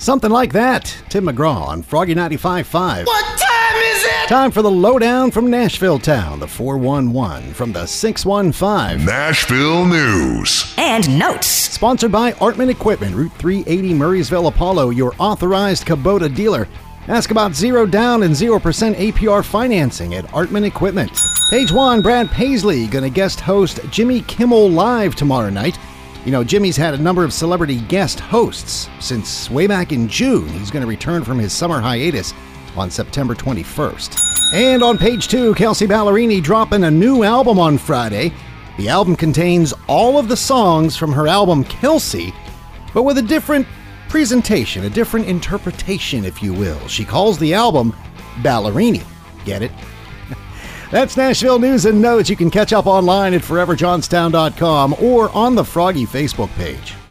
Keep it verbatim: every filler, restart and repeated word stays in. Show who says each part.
Speaker 1: Something like that. Tim McGraw on Froggy ninety-five point five.
Speaker 2: What time is it?
Speaker 1: Time for the lowdown from Nashville Town, the four one one from the six one five.
Speaker 3: Nashville News
Speaker 4: and Notes.
Speaker 1: Sponsored by Artman Equipment, Route three eighty, Murraysville, Apollo, your authorized Kubota dealer. Ask about zero down and zero percent A P R financing at Artman Equipment. Page one, Brad Paisley going to guest host Jimmy Kimmel Live tomorrow night. You know, Jimmy's had a number of celebrity guest hosts since way back in June. He's going to return from his summer hiatus on September twenty-first. And on page two, Kelsea Ballerini dropping a new album on Friday. The album contains all of the songs from her album Kelsea, but with a different presentation, a different interpretation, if you will. She calls the album Ballerini. Get it? That's Nashville News and Notes. You can catch up online at forever johnstown dot com or on the Froggy Facebook page.